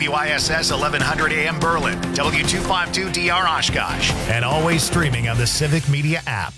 WISS 1100 AM Berlin, W252DR Oshkosh, and always streaming on the Civic Media app.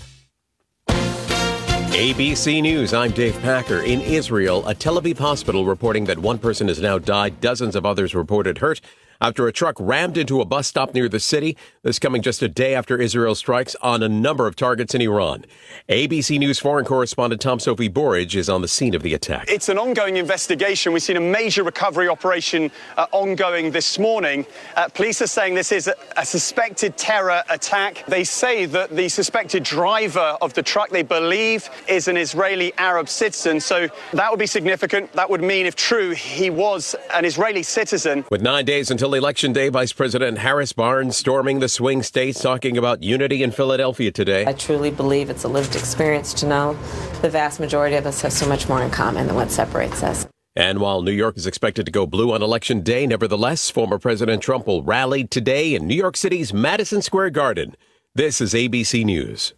ABC News, I'm Dave Packer. In Israel, a Tel Aviv hospital reporting that one person has now died, dozens of others reported hurt after a truck rammed into a bus stop near the city. This coming just a day after Israel strikes on a number of targets in Iran. ABC News foreign correspondent Tom Sophie Borage is on the scene of the attack. It's an ongoing investigation. We've seen a major recovery operation ongoing this morning. Police are saying this is a suspected terror attack. They say that the suspected driver of the truck, they believe, is an Israeli Arab citizen. So that would be significant. That would mean, if true, he was an Israeli citizen. With 9 days until Election Day, Vice President Harris Barnes storming the swing states, talking about unity in Philadelphia today. I truly believe it's a lived experience to know the vast majority of us have so much more in common than what separates us. And while New York is expected to go blue on Election Day, nevertheless, former President Trump will rally today in New York City's Madison Square Garden. This is ABC News.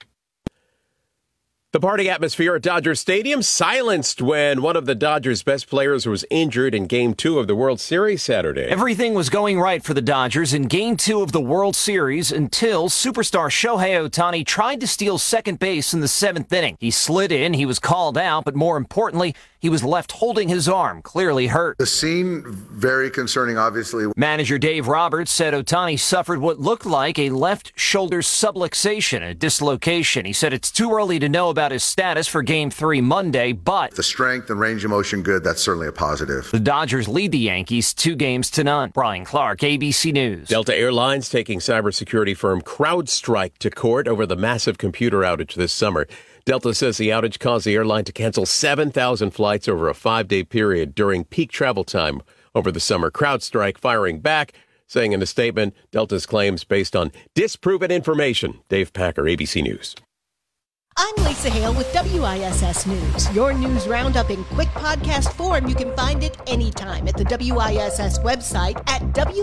The party atmosphere at Dodger Stadium silenced when one of the Dodgers' best players was injured in Game 2 of the World Series Saturday. Everything was going right for the Dodgers in Game 2 of the World Series until superstar Shohei Ohtani tried to steal second base in the 7th inning. He slid in, he was called out, but more importantly, he was left holding his arm, clearly hurt. The scene, very concerning, obviously. Manager Dave Roberts said Ohtani suffered what looked like a left shoulder subluxation, a dislocation. He said it's too early to know about his status for Game 3 Monday, but the strength and range of motion good, that's certainly a positive. The Dodgers lead the Yankees 2-0. Brian Clark, ABC News. Delta Airlines taking cybersecurity firm CrowdStrike to court over the massive computer outage this summer. Delta says the outage caused the airline to cancel 7,000 flights over a 5-day period during peak travel time over the summer. CrowdStrike firing back, saying in a statement, Delta's claims based on disproven information. Dave Packer, ABC News. I'm Lisa Hale with WISS News. Your news roundup in quick podcast form. You can find it anytime at the WISS website at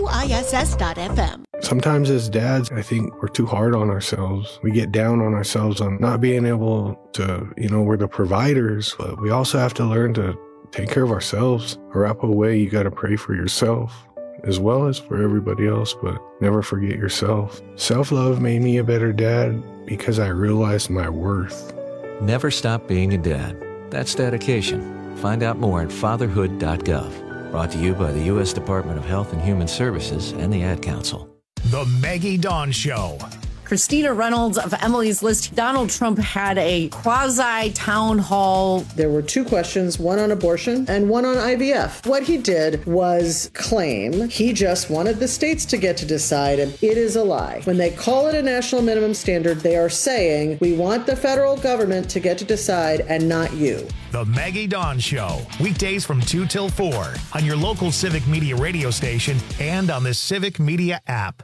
WISS.FM. Sometimes as dads, I think we're too hard on ourselves. We get down on ourselves on not being able to, we're the providers, but we also have to learn to take care of ourselves. Arapaho way, you got to pray for yourself as well as for everybody else, but never forget yourself. Self-love made me a better dad because I realized my worth. Never stop being a dad. That's dedication. Find out more at fatherhood.gov. Brought to you by the U.S. Department of Health and Human Services and the Ad Council. The Maggie Dawn Show. Christina Reynolds of Emily's List. Donald Trump had a quasi-town hall. There were two questions, one on abortion and one on IVF. What he did was claim he just wanted the states to get to decide, and it is a lie. When they call it a national minimum standard, they are saying we want the federal government to get to decide and not you. The Maggie Dawn Show. Weekdays from 2 till 4 on your local Civic Media radio station and on the Civic Media app.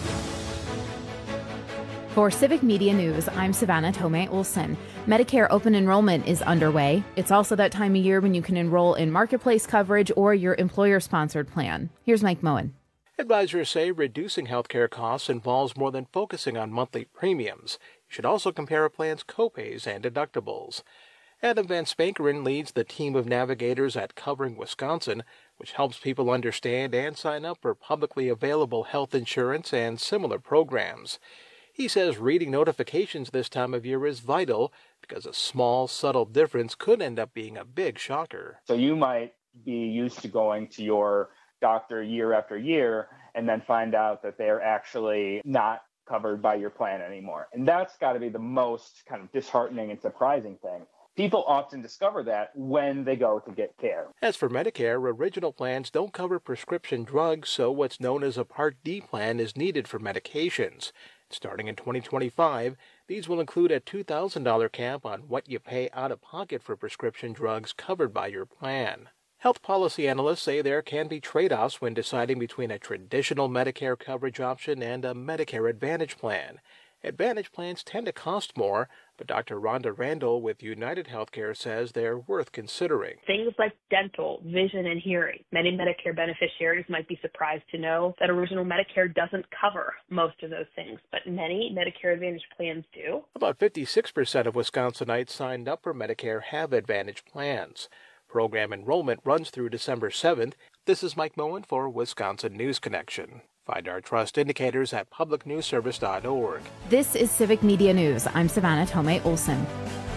For Civic Media News, I'm Savannah Tomei Olson. Medicare open enrollment is underway. It's also that time of year when you can enroll in marketplace coverage or your employer-sponsored plan. Here's Mike Moen. Advisors say reducing healthcare costs involves more than focusing on monthly premiums. You should also compare a plan's copays and deductibles. Adam Van Spankeren leads the team of navigators at Covering Wisconsin, which helps people understand and sign up for publicly available health insurance and similar programs. He says reading notifications this time of year is vital because a small, subtle difference could end up being a big shocker. So you might be used to going to your doctor year after year and then find out that they're actually not covered by your plan anymore. And that's got to be the most kind of disheartening and surprising thing. People often discover that when they go to get care. As for Medicare, original plans don't cover prescription drugs, so what's known as a Part D plan is needed for medications. Starting in 2025, these will include a $2,000 cap on what you pay out of pocket for prescription drugs covered by your plan. Health policy analysts say there can be trade-offs when deciding between a traditional Medicare coverage option and a Medicare Advantage plan. Advantage plans tend to cost more, but Dr. Rhonda Randall with United Healthcare says they're worth considering. Things like dental, vision, and hearing. Many Medicare beneficiaries might be surprised to know that original Medicare doesn't cover most of those things, but many Medicare Advantage plans do. About 56% of Wisconsinites signed up for Medicare have Advantage plans. Program enrollment runs through December 7th. This is Mike Moen for Wisconsin News Connection. Find our trust indicators at publicnewsservice.org. This is Civic Media News. I'm Savannah Tomei Olson.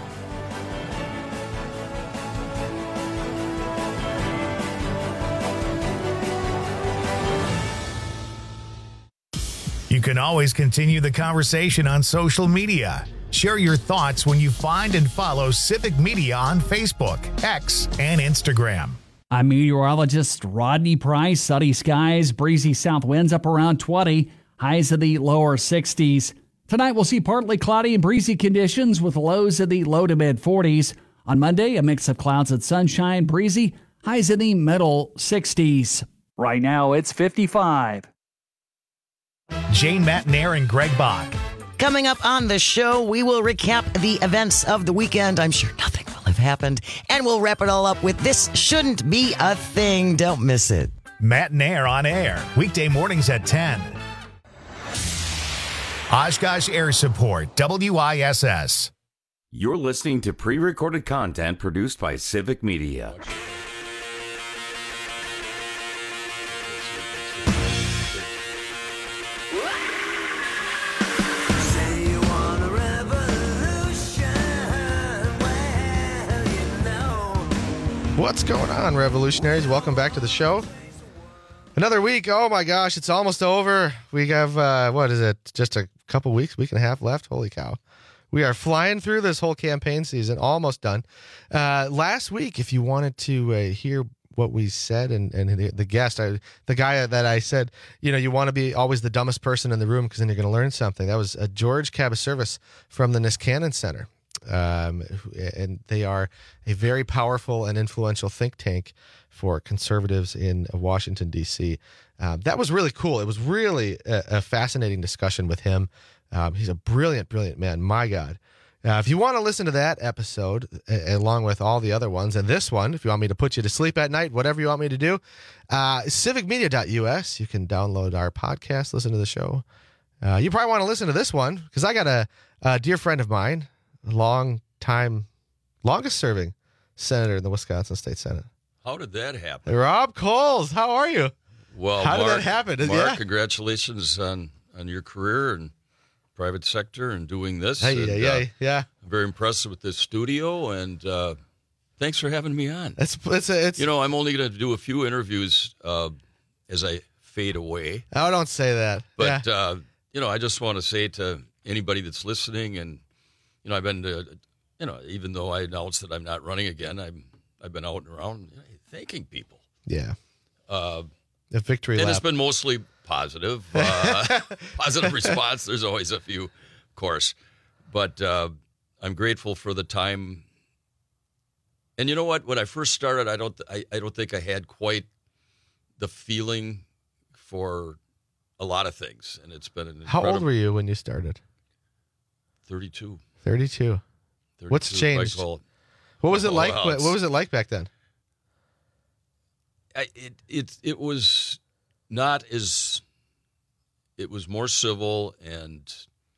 You can always continue the conversation on social media. Share your thoughts when you find and follow Civic Media on Facebook, X, and Instagram. I'm meteorologist Rodney Price. Sunny skies, breezy south winds up around 20, highs in the lower 60s. Tonight we'll see partly cloudy and breezy conditions with lows in the low to mid 40s. On Monday, a mix of clouds and sunshine, breezy, highs in the middle 60s. Right now it's 55. Jane Matnair and Greg Bach. Coming up on the show, we will recap the events of the weekend. I'm sure nothing will have happened. And we'll wrap it all up with This Shouldn't Be a Thing. Don't miss it. Matnair on air, weekday mornings at 10. Oshkosh Air Support, WISS. You're listening to pre-recorded content produced by Civic Media. What's going on, revolutionaries? Welcome back to the show. Another week. Oh my gosh, it's almost over. We have, what is it? Just a couple weeks, week and a half left. Holy cow. We are flying through this whole campaign season, almost done. Last week, if you wanted to hear what we said and the guest, the guy that I said, you want to be always the dumbest person in the room because then you're going to learn something. That was George Cabaservice from the Niskanen Center. And they are a very powerful and influential think tank for conservatives in Washington, D.C. That was really cool. It was really a fascinating discussion with him. He's a brilliant, brilliant man. My God. If you want to listen to that episode, along with all the other ones, and this one, if you want me to put you to sleep at night, whatever you want me to do, civicmedia.us. You can download our podcast, listen to the show. You probably want to listen to this one because I got a dear friend of mine, longest serving senator in the Wisconsin State Senate. How did that happen? Rob Coles, how are you? Well, how did that happen? Mark, congratulations on your career and private sector and doing this. Yeah. I'm very impressed with this studio, and thanks for having me on. It's I'm only going to do a few interviews as I fade away. Oh, don't say that. But I just want to say to anybody that's listening, and I've been to, even though I announced that I'm not running again, I've been out and around thanking people. Yeah. A victory lap. And it's been mostly positive, positive response. There's always a few, of course. But I'm grateful for the time. And you know what? When I first started, I don't think I had quite the feeling for a lot of things. And it's been an incredible... How old were you when you started? 32. 32. What's changed? What was it like? What was it like back then? It was not as. It was more civil and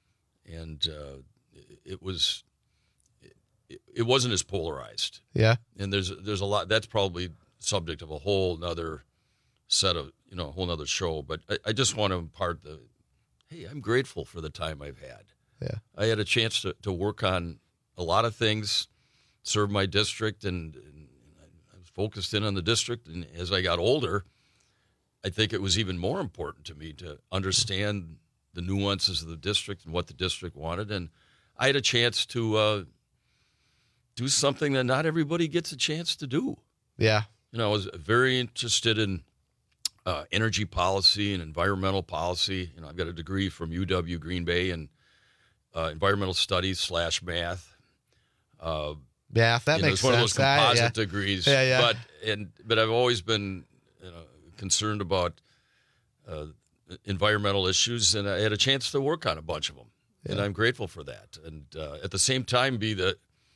it was. It wasn't as polarized. Yeah. And there's a lot. That's probably subject of a whole nother set of a whole nother show. But I just want to impart hey, I'm grateful for the time I've had. Yeah, I had a chance to work on a lot of things, serve my district, and I was focused in on the district. And as I got older, I think it was even more important to me to understand the nuances of the district and what the district wanted. And I had a chance to do something that not everybody gets a chance to do. Yeah. I was very interested in energy policy and environmental policy. I've got a degree from UW Green Bay and environmental studies / math. That makes sense. It's one of those composite degrees. Yeah. But I've always been concerned about environmental issues, and I had a chance to work on a bunch of them, and I'm grateful for that. And at the same time, be a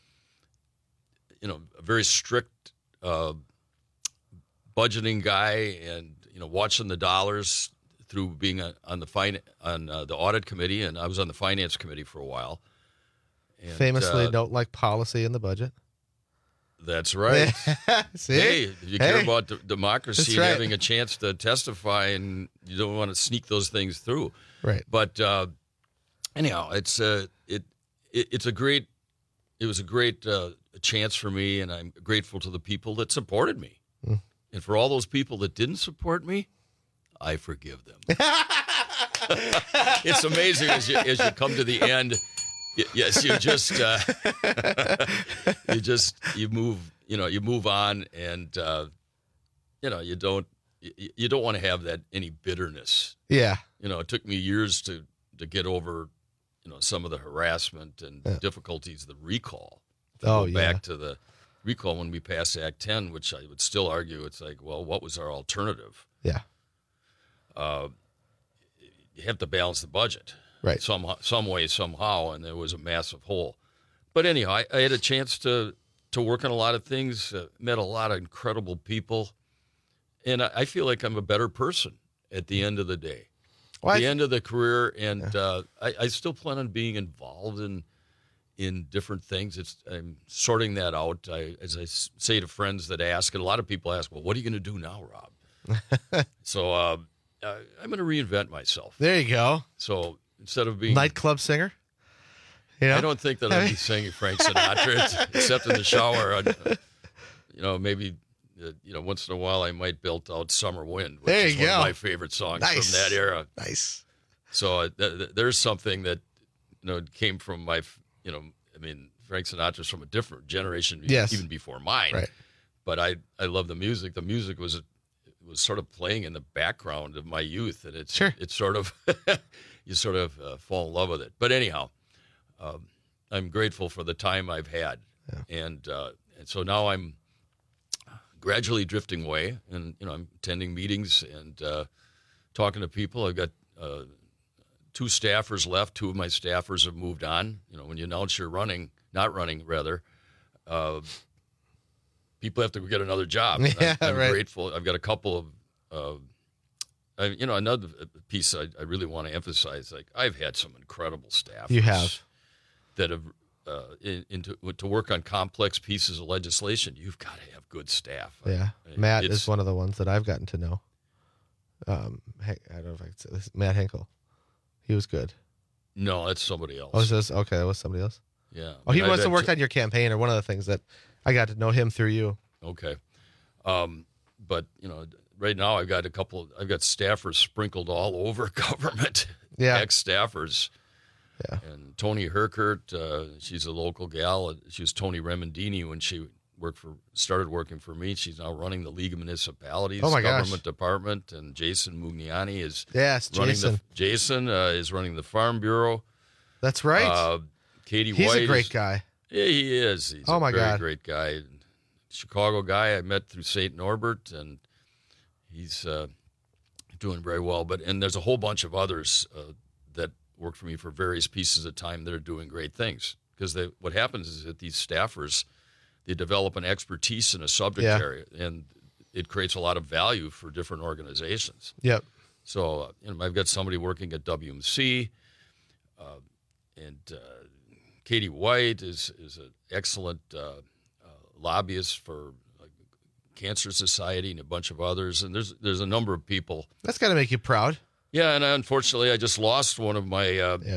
very strict budgeting guy, and watching the dollars through being on the audit committee, and I was on the finance committee for a while. And, famously, don't like policy in the budget. That's right. See? Hey, if you care about democracy That's and right. having a chance to testify, and you don't want to sneak those things through. Right. But anyhow, it was a great chance for me, and I'm grateful to the people that supported me. Mm. And for all those people that didn't support me, I forgive them. It's amazing as you come to the end. Yes, you just you move on, and you don't want to have that any bitterness. Yeah. It took me years to get over some of the harassment and difficulties, the recall. Back to the recall when we passed Act 10, which I would still argue it's like, well, what was our alternative? Yeah. You have to balance the budget. Right. Some way, somehow, and there was a massive hole. But anyhow, I had a chance to work on a lot of things, met a lot of incredible people, and I feel like I'm a better person at the end of the day. Well, at the end of the career, and I still plan on being involved in different things. I'm sorting that out. As I say to friends that ask, and a lot of people ask, well, what are you going to do now, Rob? So I'm going to reinvent myself. There you go. So instead of being nightclub singer, I don't think that I'll be singing Frank Sinatra except in the shower. Maybe once in a while I might belt out "Summer Wind," which is one of my favorite songs from that era. Nice. So there's something that came from my Frank Sinatra's from a different generation, even before mine. Right. But I love the music. The music was sort of playing in the background of my youth, and it's sort of you sort of fall in love with it. But anyhow, I'm grateful for the time I've had, and so now I'm gradually drifting away, and I'm attending meetings and talking to people. I've got 2 staffers left. 2 of my staffers have moved on. When you announce you're not running, people have to get another job. Yeah, I'm right. grateful. I've got a couple of, another piece I really want to emphasize. Like, I've had some incredible staffers. You have. That have to work on complex pieces of legislation. You've got to have good staff. Yeah, Matt is one of the ones that I've gotten to know. I don't know if I could say this. Matt Henkel. He was good. No, that's somebody else. Oh, okay, that was somebody else? Yeah. Oh, he must have worked on your campaign, or one of the things that I got to know him through you. Okay. But, right now I've got staffers sprinkled all over government. Yeah. Ex-staffers. Yeah. And Tony Herkert, she's a local gal. She was Tony Remendini when she started working for me. She's now running the League of Municipalities government department, and Jason Mugnani is Jason is running the Farm Bureau. That's right. Katie He's White, a great guy. Yeah, he is. He's a very great guy. Chicago guy I met through St. Norbert, and he's doing very well. And there's a whole bunch of others that work for me for various pieces of time that are doing great things. Because what happens is that these staffers, they develop an expertise in a subject area, and it creates a lot of value for different organizations. Yep. So I've got somebody working at WMC, and Katie White is an excellent lobbyist for Cancer Society and a bunch of others, and there's a number of people. That's got to make you proud. Yeah, and unfortunately, I just lost one of my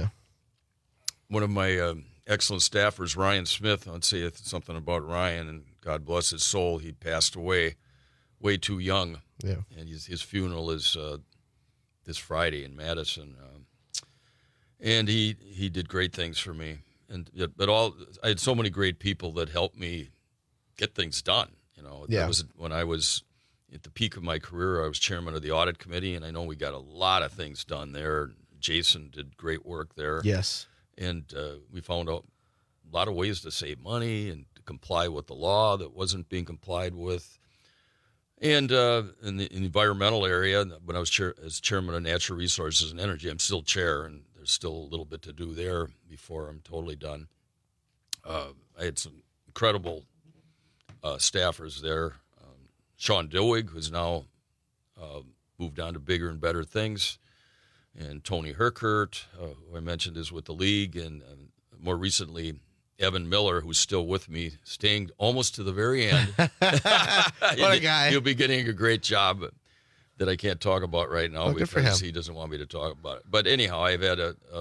excellent staffers, Ryan Smith. I'll say something about Ryan, and God bless his soul. He passed away way too young. Yeah, and his funeral is this Friday in Madison. And he did great things for me, but I had so many great people that helped me get things done. That was when I was at the peak of my career. I was chairman of the audit committee, and I know we got a lot of things done there. Jason did great work there. Yes. And we found out a lot of ways to save money and to comply with the law that wasn't being complied with. And in the environmental area, when I was as chairman of Natural Resources and Energy, I'm still chair, and there's still a little bit to do there before I'm totally done. I had some incredible staffers there. Sean Dillwig, who's now moved on to bigger and better things, and Tony Herkert, who I mentioned is with the league, and more recently Evan Miller, who's still with me, staying almost to the very end. What a guy. He'll be getting a great job that I can't talk about right now because he doesn't want me to talk about it. But anyhow, I've had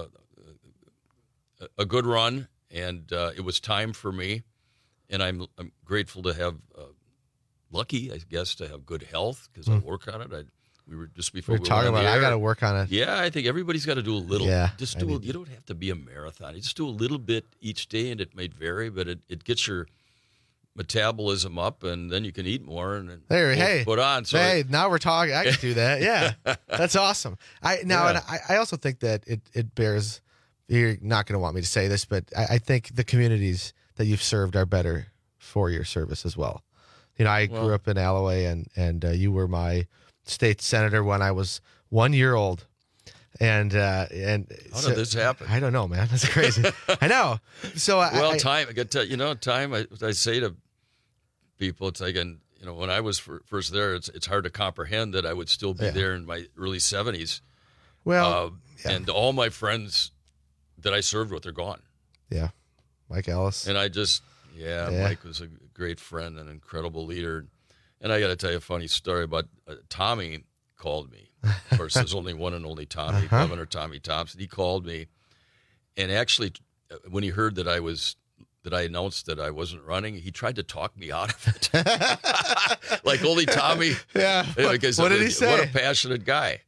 a good run, and it was time for me. And I'm grateful to have, lucky, I guess, to have good health because I work on it. We were just before we were talking about I got to work on it. Yeah, I think everybody's got to do a little. Yeah, you don't have to be a marathon. You just do a little bit each day, and it may vary, but it gets your metabolism up, and then you can eat more and put on. So now we're talking. I can do that. Yeah, that's awesome. And I also think that it bears. You're not going to want me to say this, but I think the communities that you've served are better for your service as well. I grew up in Alloway, and you were my state senator when I was 1 year old. And how did this happen? I don't know, man. That's crazy. I know. So time. I got to time. I say to people, it's like, when I was first there, it's hard to comprehend that I would still be there in my early 70s. Well, and all my friends that I served with are gone. Yeah, Mike Ellis. And I just, Mike was a great friend, an incredible leader. And I got to tell you a funny story about Tommy called me. Of course, there's only one and only Tommy, Governor Tommy Thompson. He called me, and actually, when he heard that I announced that I wasn't running, he tried to talk me out of it. Like only Tommy. Yeah. Because what did he say? What a passionate guy.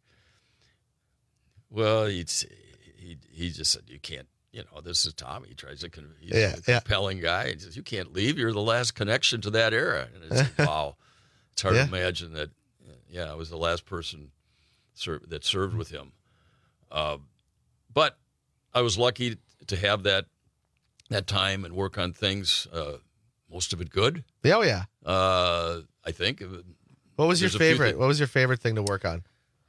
Well, he just said, you can't. This is Tommy. He tries to. He's a compelling guy. He says, you can't leave. You're the last connection to that era. And it's like, wow. It's hard to imagine that. I was the last person that served with him. But I was lucky to have that time and work on things. Most of it good. Oh yeah. I think. What was your favorite? What was your favorite thing to work on?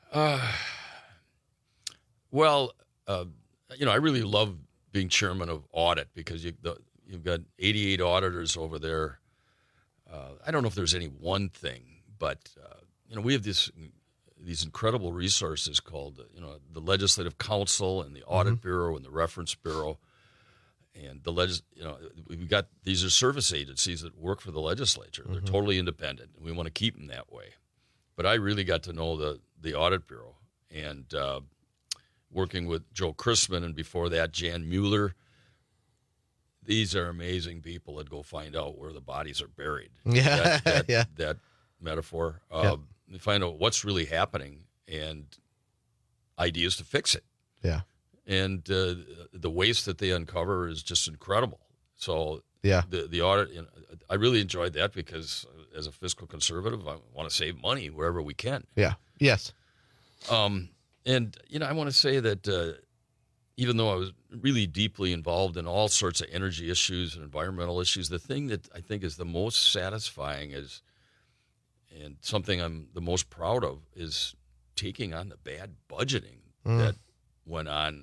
I really love being chairman of audit because you've got 88 auditors over there. I don't know if there's any one thing, but we have these incredible resources called the Legislative Council and the Audit Bureau and the Reference Bureau, and we've got these are service agencies that work for the legislature. They're totally independent, and we want to keep them that way. But I really got to know the Audit Bureau and. Working with Joe Chrisman and before that, Jan Mueller. These are amazing people that go find out where the bodies are buried. Yeah, that metaphor. They find out what's really happening and ideas to fix it. Yeah. And the waste that they uncover is just incredible. So the audit, I really enjoyed that because as a fiscal conservative, I want to save money wherever we can. Yeah. Yes. And, I want to say that even though I was really deeply involved in all sorts of energy issues and environmental issues, the thing that I think is the most satisfying and something I'm the most proud of is taking on the bad budgeting that went on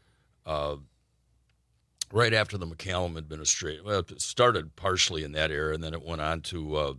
right after the McCallum administration. Well, it started partially in that era, and then it went on to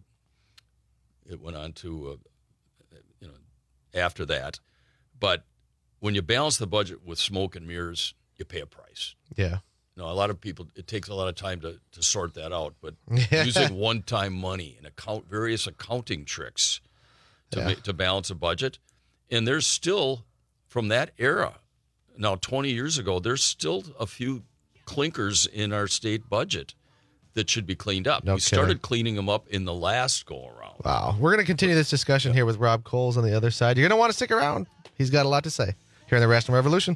after that. But when you balance the budget with smoke and mirrors, you pay a price. Yeah. A lot of people, it takes a lot of time to sort that out. But using one-time money and various accounting tricks to balance a budget. And there's still, from that era, now 20 years ago, there's still a few clinkers in our state budget that should be cleaned up. We started cleaning them up in the last go-around. Wow. We're going to continue this discussion here with Rob Coles on the other side. You're going to want to stick around. He's got a lot to say here in the Raston Revolution.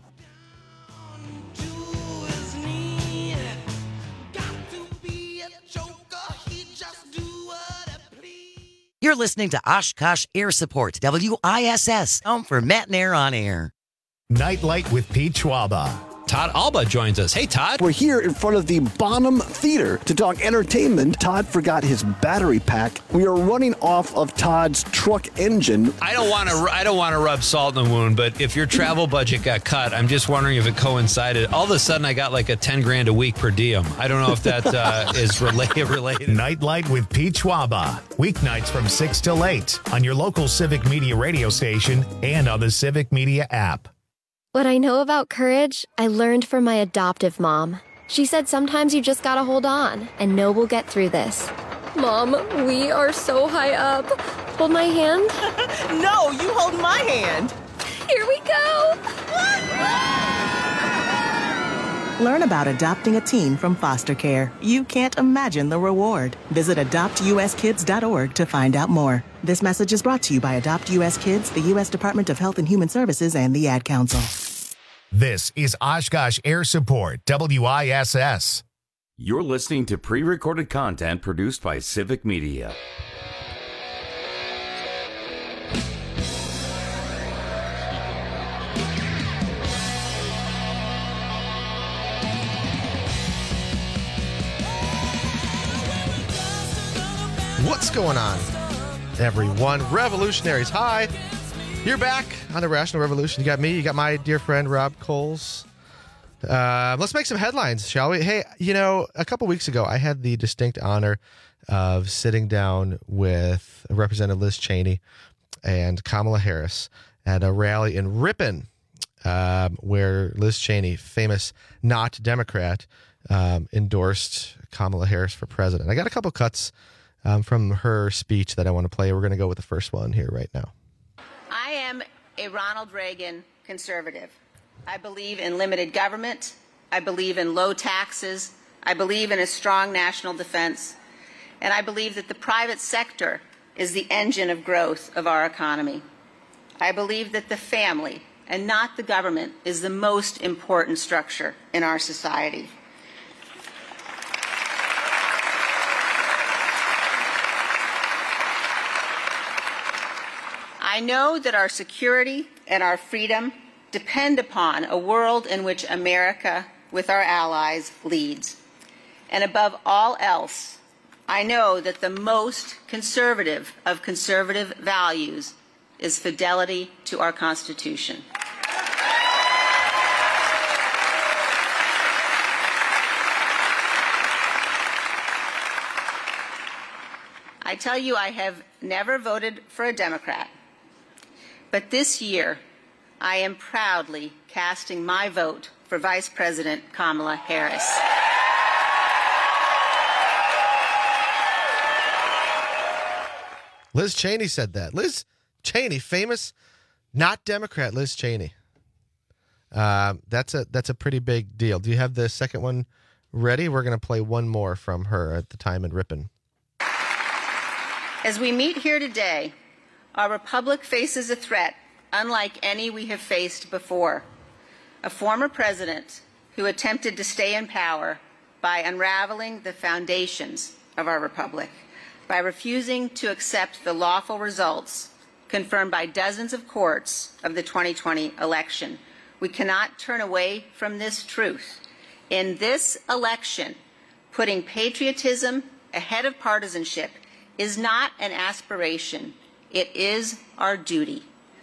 You're listening to Oshkosh Air Support, WISS, home for Matt and Air on Air. Nightlight with Pete Schwaba. Todd Alba joins us. Hey, Todd. We're here in front of the Bonham Theater to talk entertainment. Todd forgot his battery pack. We are running off of Todd's truck engine. I don't want to rub salt in the wound, but if your travel budget got cut, I'm just wondering if it coincided. All of a sudden, I got like a $10,000 a week per diem. I don't know if that is related. Nightlight with Pete Schwaba. Weeknights from 6 till 8 on your local Civic Media radio station and on the Civic Media app. What I know about courage, I learned from my adoptive mom. She said sometimes you just gotta hold on and know we'll get through this. Mom, we are so high up. Hold my hand. No, you hold my hand. Here we go. Learn about adopting a teen from foster care. You can't imagine the reward. Visit adoptuskids.org to find out more. This message is brought to you by Adopt U.S. Kids, the U.S. Department of Health and Human Services, and the Ad Council. This is Oshkosh Air Support, WISS. You're listening to pre-recorded content produced by Civic Media. What's going on, everyone? Revolutionaries, hi. You're back on the Rational Revolution. You got me, you got my dear friend Rob Coles. Let's make some headlines, shall we? Hey, a couple weeks ago, I had the distinct honor of sitting down with Representative Liz Cheney and Kamala Harris at a rally in Ripon, where Liz Cheney, famous not Democrat, endorsed Kamala Harris for president. I got a couple cuts from her speech that I want to play. We're going to go with the first one here right now. I am a Ronald Reagan conservative. I believe in limited government. I believe in low taxes. I believe in a strong national defense. And I believe that the private sector is the engine of growth of our economy. I believe that the family, and not the government, is the most important structure in our society. I know that our security and our freedom depend upon a world in which America, with our allies, leads. And above all else, I know that the most conservative of conservative values is fidelity to our Constitution. I tell you, I have never voted for a Democrat. But this year, I am proudly casting my vote for Vice President Kamala Harris. Liz Cheney said that. Liz Cheney, famous not Democrat Liz Cheney. That's a pretty big deal. Do you have the second one ready? We're going to play one more from her at the time in Ripon. As we meet here today, our republic faces a threat unlike any we have faced before. A former president who attempted to stay in power by unraveling the foundations of our republic, by refusing to accept the lawful results confirmed by dozens of courts of the 2020 election. We cannot turn away from this truth. In this election, putting patriotism ahead of partisanship is not an aspiration. It is our duty.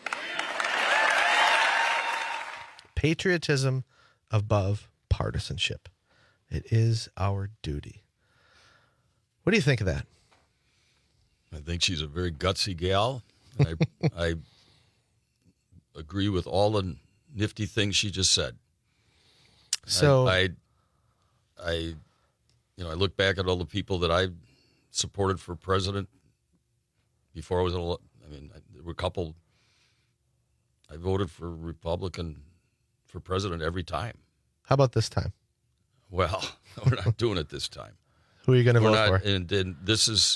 Patriotism above partisanship. It is our duty. What do you think of that? I think she's a very gutsy gal. I agree with all the nifty things she just said. So I look back at all the people that I supported for president before I was there were a couple. I voted for Republican for president every time. How about this time? Well, we're not doing it this time. Who are you going to vote for? And this is,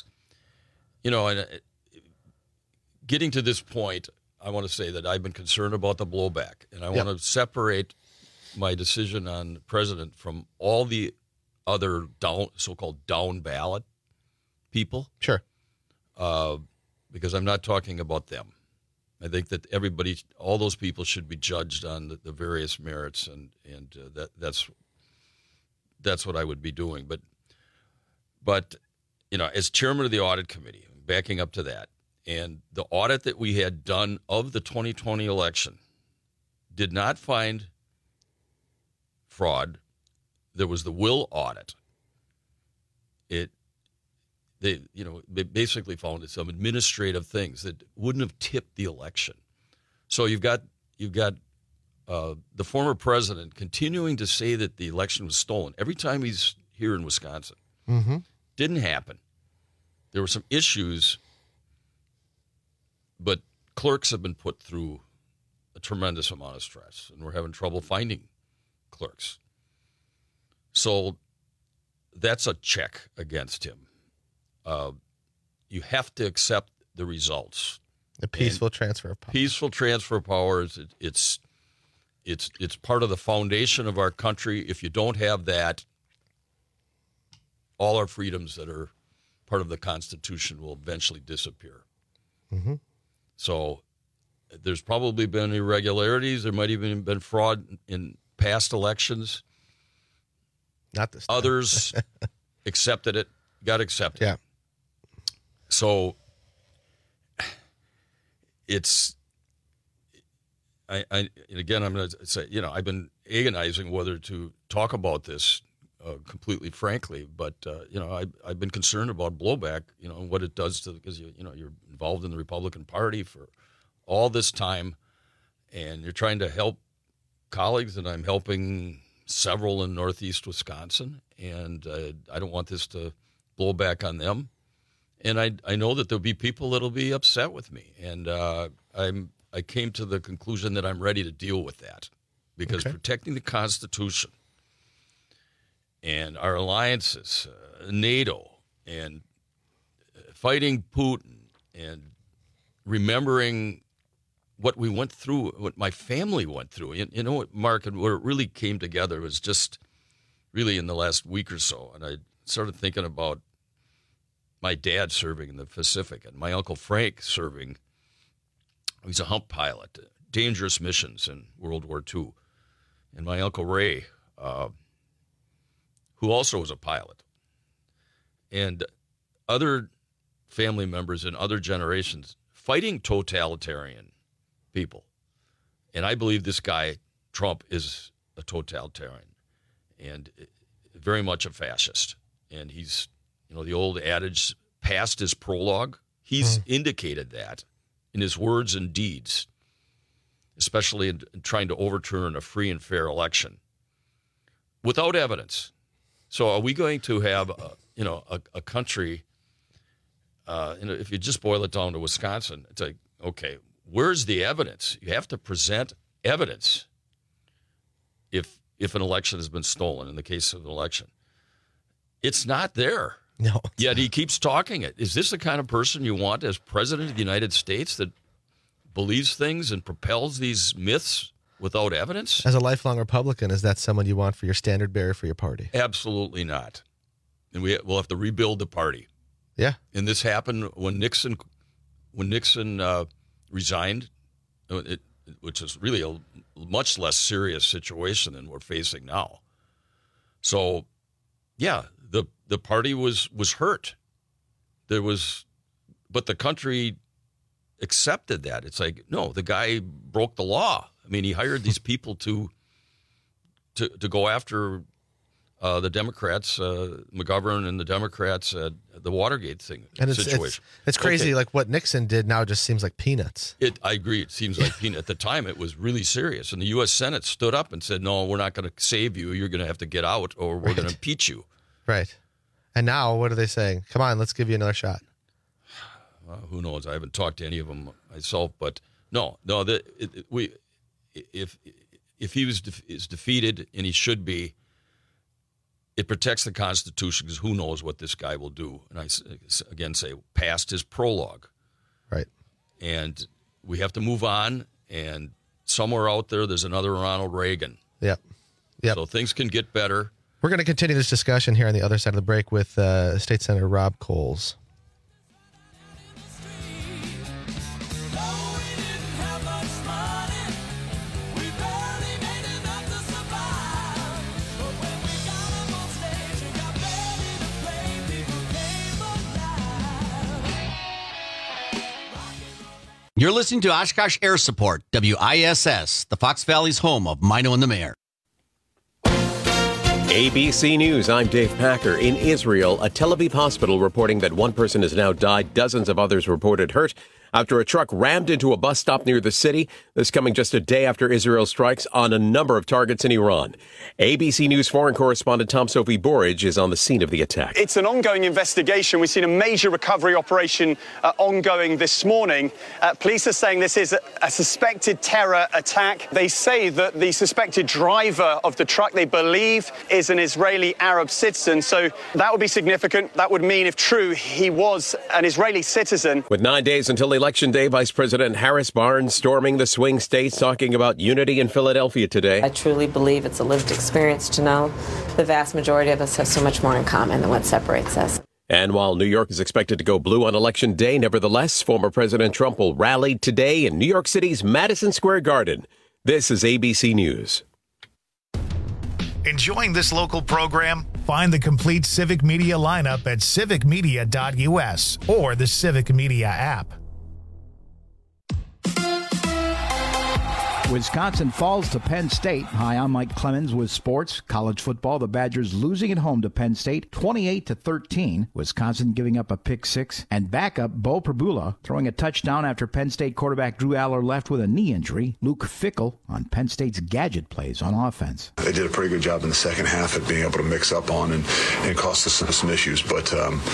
getting to this point, I want to say that I've been concerned about the blowback, and I want to separate my decision on president from all the other so-called down ballot people. Sure. Because I'm not talking about them. I think that all those people should be judged on the various merits, and that's what I would be doing. But as chairman of the audit committee, backing up to that, and the audit that we had done of the 2020 election did not find fraud. There was the will audit. They basically found some administrative things that wouldn't have tipped the election. So you've got the former president continuing to say that the election was stolen every time he's here in Wisconsin. Mm-hmm. Didn't happen. There were some issues, but clerks have been put through a tremendous amount of stress, and we're having trouble finding clerks. So that's a check against him. You have to accept the results. The peaceful transfer of power. Peaceful transfer of power is it's part of the foundation of our country. If you don't have that, all our freedoms that are part of the Constitution will eventually disappear. Mm-hmm. So there's probably been irregularities. There might even have been fraud in past elections. Not this time. Others accepted it, got accepted. Yeah. So it's, again, I'm going to say, I've been agonizing whether to talk about this completely frankly, but, I've been concerned about blowback, what it does to, because, you're involved in the Republican Party for all this time, and you're trying to help colleagues, and I'm helping several in Northeast Wisconsin, and I don't want this to blow back on them. And I know that there'll be people that'll be upset with me, and I came to the conclusion that I'm ready to deal with that, because protecting the Constitution and our alliances, NATO, and fighting Putin, and remembering what we went through, what my family went through. You know what, Mark, and where it really came together was just really in the last week or so, and I started thinking about my dad serving in the Pacific, and my Uncle Frank serving. He's a hump pilot, dangerous missions in World War II. And my Uncle Ray, who also was a pilot. And other family members in other generations fighting totalitarian people. And I believe this guy, Trump, is a totalitarian and very much a fascist. And he's, the old adage, past his prologue, he's indicated that in his words and deeds, especially in trying to overturn a free and fair election without evidence. So are we going to have, a country, if you just boil it down to Wisconsin, it's like, okay, where's the evidence? You have to present evidence if an election has been stolen, in the case of an election. It's not there. No. Yet he keeps talking it. Is this the kind of person you want as president of the United States that believes things and propels these myths without evidence? As a lifelong Republican, is that someone you want for your standard bearer for your party? Absolutely not. And we'll have to rebuild the party. Yeah. And this happened when Nixon resigned, which is really a much less serious situation than we're facing now. So, yeah, the party was hurt. But the country accepted that. It's like, no, the guy broke the law. I mean, he hired these people to go after the Democrats, McGovern and the Democrats at the Watergate situation. It's crazy. Like what Nixon did now just seems like peanuts. I agree. It seems like peanuts. At the time, it was really serious. And the U.S. Senate stood up and said, no, we're not going to save you. You're going to have to get out or we're going to impeach you. Right. And now what are they saying? Come on, let's give you another shot. Who knows? I haven't talked to any of them myself, but no. If he is defeated, and he should be, it protects the Constitution, because who knows what this guy will do. And I again say, past his prologue. Right. And we have to move on. And somewhere out there's another Ronald Reagan. Yep. So things can get better. We're going to continue this discussion here on the other side of the break with State Senator Rob Coles. You're listening to Oshkosh Air Support, WISS, the Fox Valley's home of Mino and the Mayor. ABC News, I'm Dave Packer. In Israel, a Tel Aviv hospital reporting that one person has now died, dozens of others reported hurt after a truck rammed into a bus stop near the city. This coming just a day after Israel strikes on a number of targets in Iran. ABC News foreign correspondent Tom Sophie Borage is on the scene of the attack. It's an ongoing investigation. We've seen a major recovery operation ongoing this morning. Police are saying this is a suspected terror attack. They say that the suspected driver of the truck, they believe, is an Israeli Arab citizen. So that would be significant. That would mean, if true, he was an Israeli citizen. With 9 days until Election Day, Vice President Harris Barnes storming the swing states, talking about unity in Philadelphia today. I truly believe it's a lived experience to know the vast majority of us have so much more in common than what separates us. And while New York is expected to go blue on Election Day, nevertheless, former President Trump will rally today in New York City's Madison Square Garden. This is ABC News. Enjoying this local program? Find the complete Civic Media lineup at civicmedia.us or the Civic Media app. Wisconsin falls to Penn State. Hi, I'm Mike Clemens with sports. College football, the Badgers losing at home to Penn State 28-13. Wisconsin giving up a pick six. And backup Bo Prabula throwing a touchdown after Penn State quarterback Drew Aller left with a knee injury. Luke Fickell on Penn State's gadget plays on offense. They did a pretty good job in the second half at being able to mix up on and cost us some issues. But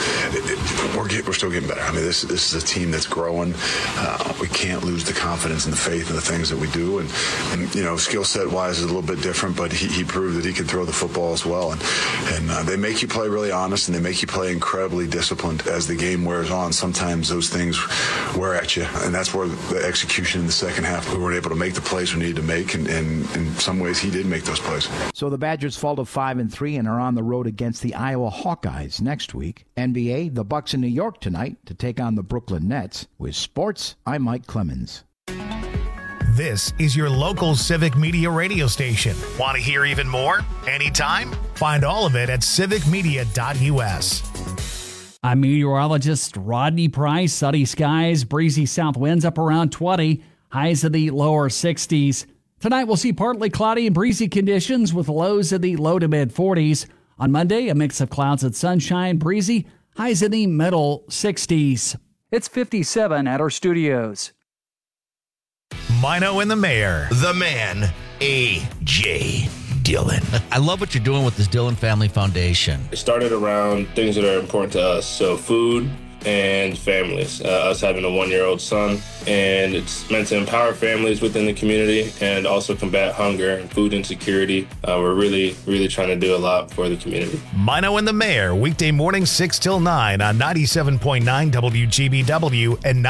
we're still getting better. I mean, this is a team that's growing. We can't lose the confidence and the faith in the things that we do. And you know, skill set wise is a little bit different, but he proved that he could throw the football as well. And they make you play really honest, and they make you play incredibly disciplined as the game wears on. Sometimes those things wear at you, and that's where the execution in the second half, we weren't able to make the plays we needed to make, and in some ways he did make those plays. So the Badgers fall to 5-3 and are on the road against the Iowa Hawkeyes next week. NBA, the Bucks in New York tonight to take on the Brooklyn Nets. With sports, I'm Mike Clemens. This is your local Civic Media radio station. Want to hear even more? Anytime? Find all of it at civicmedia.us. I'm meteorologist Rodney Price. Sunny skies, breezy south winds up around 20, highs in the lower 60s. Tonight we'll see partly cloudy and breezy conditions with lows in the low to mid 40s. On Monday, a mix of clouds and sunshine, breezy, highs in the middle 60s. It's 57 at our studios. Mino and the Mayor. The man, A.J. Dillon. I love what you're doing with this Dillon Family Foundation. It started around things that are important to us. So food and families. Us having a 1-year-old son. And it's meant to empower families within the community and also combat hunger and food insecurity. We're really, really trying to do a lot for the community. Mino and the Mayor, weekday mornings 6 till 9 on 97.9 WGBW and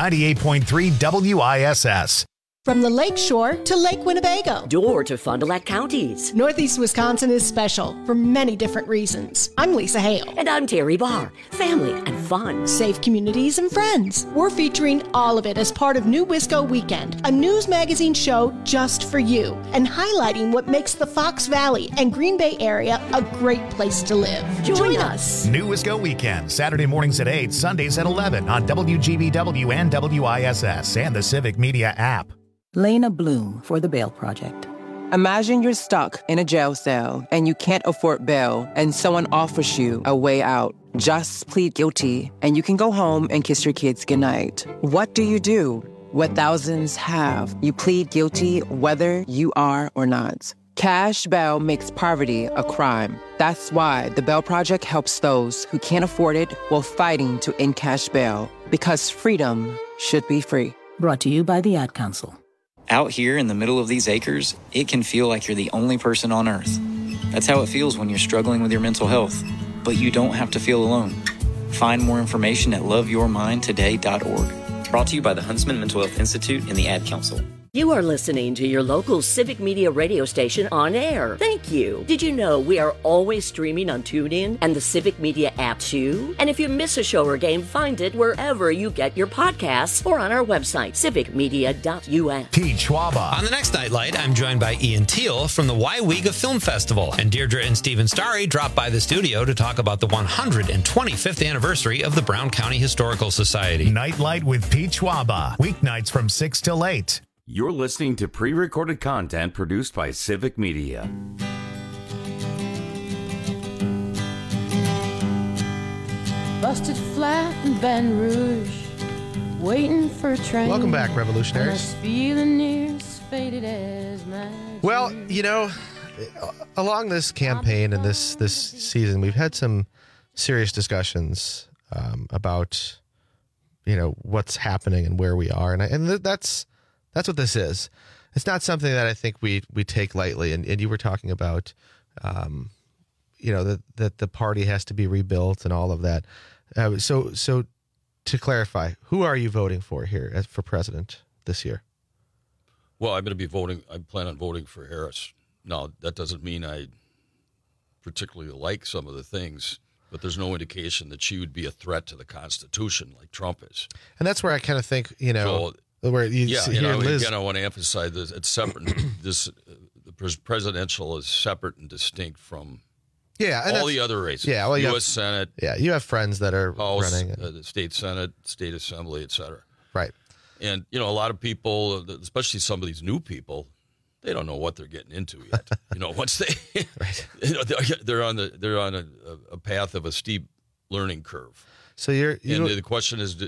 98.3 WISS. From the Lake Shore to Lake Winnebago. Door to Fond du Lac counties. Northeast Wisconsin is special for many different reasons. I'm Lisa Hale. And I'm Terry Barr. Family and fun. Safe communities and friends. We're featuring all of it as part of New Wisco Weekend, a news magazine show just for you, and highlighting what makes the Fox Valley and Green Bay area a great place to live. Join us. New Wisco Weekend, Saturday mornings at 8, Sundays at 11 on WGBW and WISS and the Civic Media app. Lena Bloom for the Bail Project. Imagine you're stuck in a jail cell and you can't afford bail and someone offers you a way out. Just plead guilty and you can go home and kiss your kids goodnight. What do? What thousands have. You plead guilty whether you are or not. Cash bail makes poverty a crime. That's why the Bail Project helps those who can't afford it while fighting to end cash bail. Because freedom should be free. Brought to you by the Ad Council. Out here in the middle of these acres, it can feel like you're the only person on Earth. That's how it feels when you're struggling with your mental health. But you don't have to feel alone. Find more information at loveyourmindtoday.org. Brought to you by the Huntsman Mental Health Institute and the Ad Council. You are listening to your local Civic Media radio station on air. Thank you. Did you know we are always streaming on TuneIn and the Civic Media app too? And if you miss a show or game, find it wherever you get your podcasts or on our website, civicmedia.us. Pete Schwaba. On the next Nightlight, I'm joined by Ian Teal from the Waiwiga Film Festival. And Deirdre and Stephen Starry dropped by the studio to talk about the 125th anniversary of the Brown County Historical Society. Nightlight with Pete Schwaba. Weeknights from 6 till 8. You're listening to pre-recorded content produced by Civic Media. Busted flat in Baton Rouge, waiting for a train. Welcome back, revolutionaries. Feeling near as faded as my Well, along this campaign and this season, we've had some serious discussions about what's happening and where we are, and that's what this is. It's not something that I think we take lightly. And you were talking about, that the party has to be rebuilt and all of that. So to clarify, who are you voting for here for president this year? Well, I'm going to be voting. I plan on voting for Harris. Now, that doesn't mean I particularly like some of the things, but there's no indication that she would be a threat to the Constitution like Trump is. And that's where I kind of think, where you hear Liz. Again, I want to emphasize this. It's separate. The presidential is separate and distinct from all the other races. Yeah, well, U.S. Senate. Yeah, you have friends that are House, running. The state Senate, state Assembly, et cetera. Right. And, a lot of people, especially some of these new people, they don't know what they're getting into yet. Once they, they're on a path of a steep learning curve. So the question is,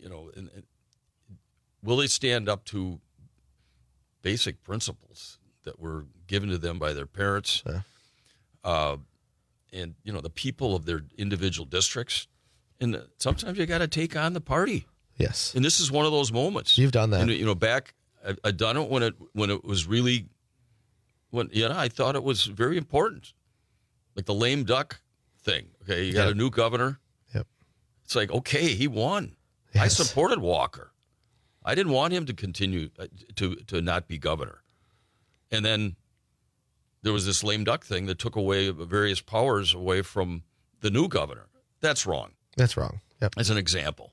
will they stand up to basic principles that were given to them by their parents, and the people of their individual districts? And sometimes you got to take on the party. Yes. And this is one of those moments. You've done that. And, back, I've done it when it was really, I thought it was very important. Like the lame duck thing. Okay, you got a new governor. Yep. It's like, okay, he won. Yes. I supported Walker. I didn't want him to continue to not be governor. And then there was this lame duck thing that took away various powers away from the new governor. That's wrong. That's wrong. Yep. As an example.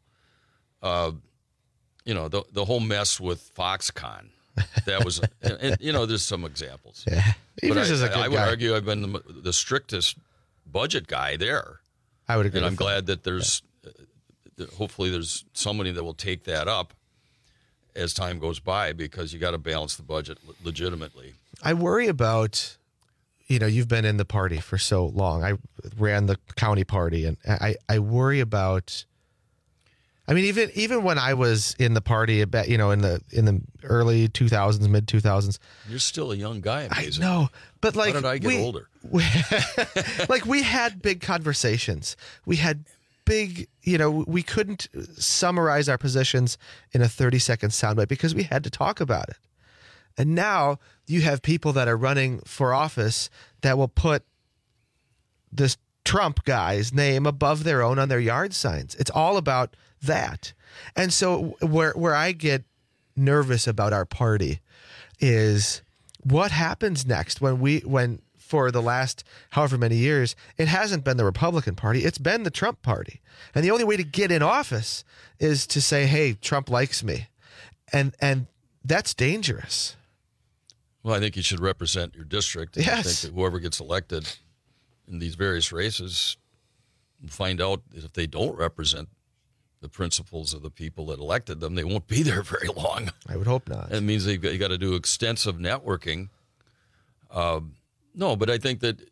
The whole mess with Foxconn. That was, there's some examples. Yeah. But I would argue I've been the strictest budget guy there. I would agree. And I'm glad that there's, hopefully there's somebody that will take that up as time goes by, because you got to balance the budget legitimately. I worry about, you've been in the party for so long. I ran the county party, and I worry about. I mean, even when I was in the party, in the early 2000s, mid 2000s, you're still a young guy. Amazing. I know, but how did I get older? We had big conversations. We had big, we couldn't summarize our positions in a 30-second soundbite because we had to talk about it. And now you have people that are running for office that will put this Trump guy's name above their own on their yard signs. It's all about that. And so where I get nervous about our party is what happens next when for the last however many years, it hasn't been the Republican Party, it's been the Trump Party. And the only way to get in office is to say, hey, Trump likes me. And that's dangerous. Well, I think you should represent your district. Yes. I think that whoever gets elected in these various races will find out that if they don't represent the principles of the people that elected them, they won't be there very long. I would hope not. It means you got to do extensive networking. No, but I think that,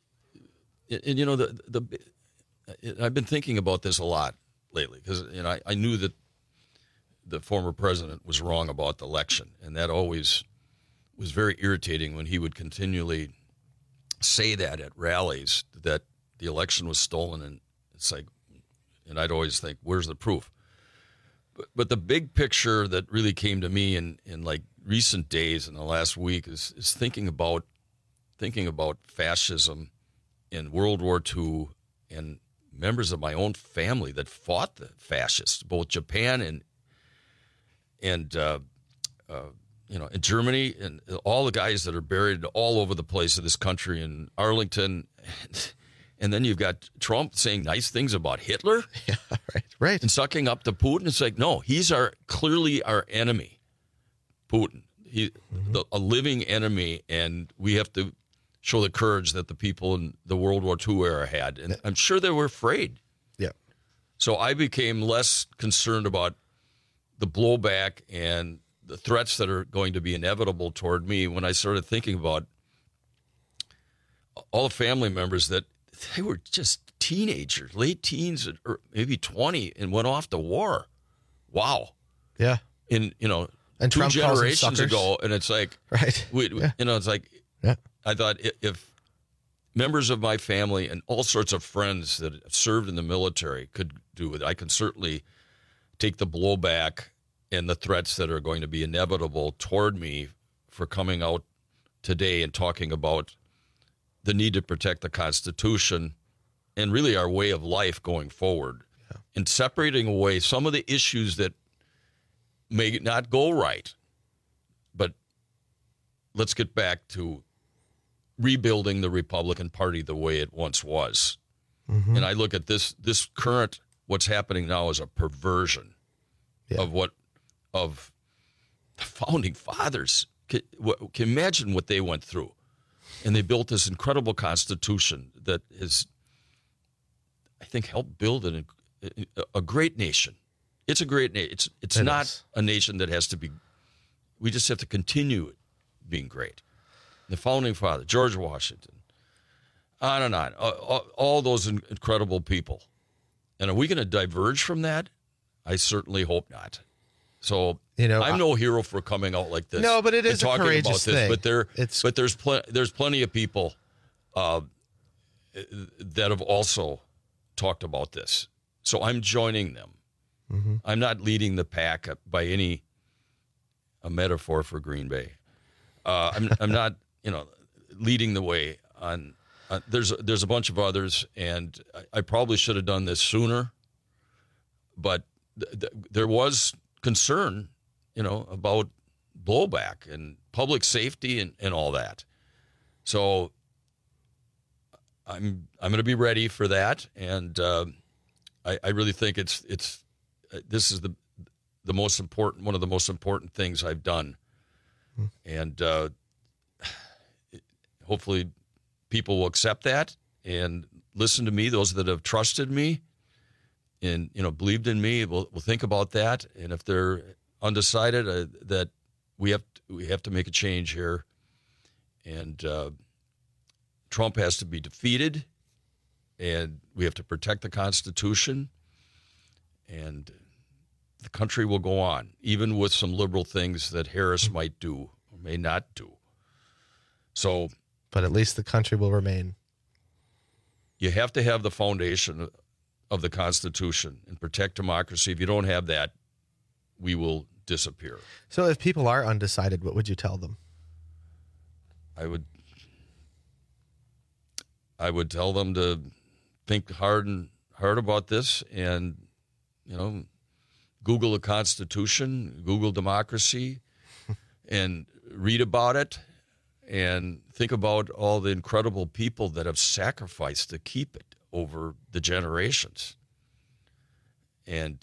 I've been thinking about this a lot lately, because I knew that the former president was wrong about the election, and that always was very irritating when he would continually say that at rallies, that the election was stolen, and it's like, and I'd always think, where's the proof? But the big picture that really came to me in like recent days in the last week is thinking about fascism in World War II and members of my own family that fought the fascists, both Japan and in Germany, and all the guys that are buried all over the place of this country in Arlington. And then you've got Trump saying nice things about Hitler. Yeah, right. And sucking up to Putin. It's like, no, he's clearly our enemy, Putin. A living enemy, and we have to show the courage that the people in the World War II era had. And I'm sure they were afraid. Yeah. So I became less concerned about the blowback and the threats that are going to be inevitable toward me when I started thinking about all the family members that they were just teenagers, late teens, or maybe 20, and went off to war. Wow. Yeah. And and 2 Trump generations ago, and it's like, right. It's like, I thought if members of my family and all sorts of friends that have served in the military could do it, I can certainly take the blowback and the threats that are going to be inevitable toward me for coming out today and talking about the need to protect the Constitution and really our way of life going forward, and separating away some of the issues that may not go right. But let's get back to rebuilding the Republican Party the way it once was. Mm-hmm. And I look at this current, what's happening now, as a perversion of the founding fathers. Can imagine what they went through. And they built this incredible Constitution that has, I think, helped build a great nation. It's a great nation. It's not a nation that has to be, we just have to continue being great. The founding father, George Washington, on and on, all those incredible people. And are we going to diverge from that? I certainly hope not. So I'm no hero for coming out like this. No, but it is a courageous thing. But there's plenty of people that have also talked about this. So I'm joining them. Mm-hmm. I'm not leading the pack by a metaphor for Green Bay. I'm not leading the way on. There's a bunch of others, and I probably should have done this sooner. But there was concern, about blowback and public safety and all that. So I'm going to be ready for that, and I really think this is the most important, one of the most important things I've done, and hopefully people will accept that and listen to me. Those that have trusted me and believed in me will think about that, and if they're undecided, that we have to make a change here, and Trump has to be defeated, and we have to protect the Constitution, and the country will go on, even with some liberal things that Harris might do or may not do. So, but at least the country will remain. You have to have the foundation of the Constitution and protect democracy. If you don't have that, we will disappear. So if people are undecided, what would you tell them? I would tell them to think hard about this, and Google the Constitution, Google democracy, and read about it, and think about all the incredible people that have sacrificed to keep it over the generations. And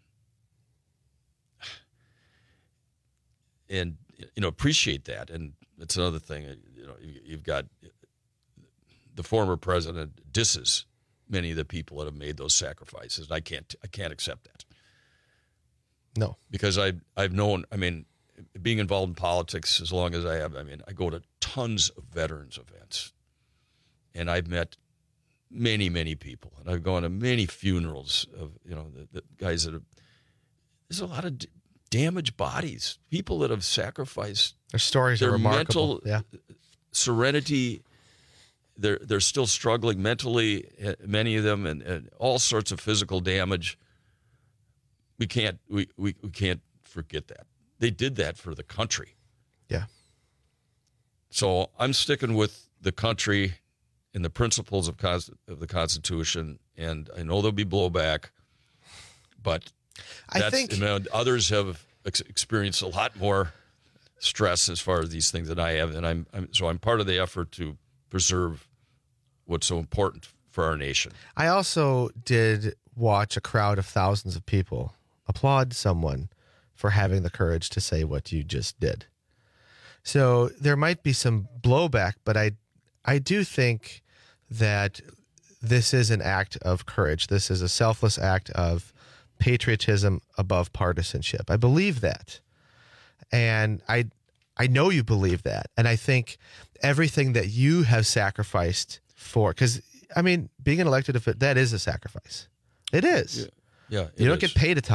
appreciate that. And it's another thing, you've got the former president disses many of the people that have made those sacrifices. I can't accept that. No. Because I've known, being involved in politics as long as I have, I go to tons of veterans events, and I've met many, many people, and I've gone to many funerals of, the guys that have, there's a lot of damaged bodies, people that have sacrificed their stories are remarkable. Mental serenity. They're still struggling mentally, many of them, and all sorts of physical damage. We can't forget that. They did that for the country. Yeah. So I'm sticking with the country and the principles of the Constitution, and I know there'll be blowback, but I think others have experienced a lot more stress as far as these things than I have, and I'm part of the effort to preserve what's so important for our nation. I also did watch a crowd of thousands of people applaud someone for having the courage to say what you just did. So there might be some blowback, but I do think that this is an act of courage. This is a selfless act of patriotism above partisanship. I believe that. And I know you believe that. And I think everything that you have sacrificed for, because, being an elected official, that is a sacrifice. It is. Yeah. You don't get paid a ton.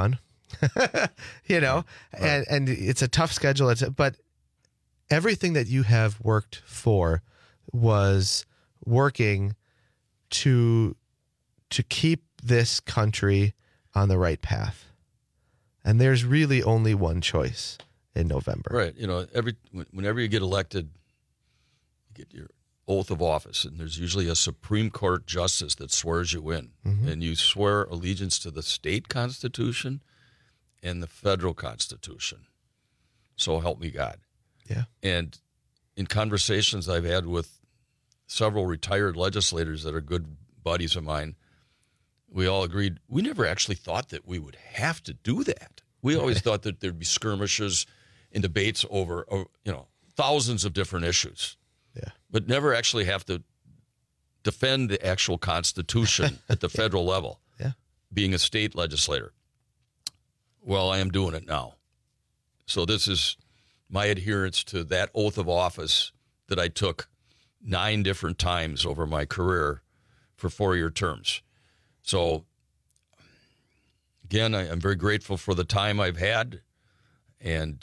you know, and it's a tough schedule. But everything that you have worked for was working to keep this country on the right path. And there's really only one choice in November. Right. You know, whenever you get elected, you get your oath of office, and there's usually a Supreme Court justice that swears you in. Mm-hmm. And you swear allegiance to the state constitution and the federal constitution. So help me God. Yeah. And in conversations I've had with several retired legislators that are good buddies of mine, we all agreed we never actually thought that we would have to do that. We always thought that there'd be skirmishes and debates over, thousands of different issues. Yeah. But never actually have to defend the actual Constitution at the federal level. Yeah. Being a state legislator. Well, I am doing it now. So this is my adherence to that oath of office that I took 9 different times over my career for 4-year terms. So, again, I'm very grateful for the time I've had. And,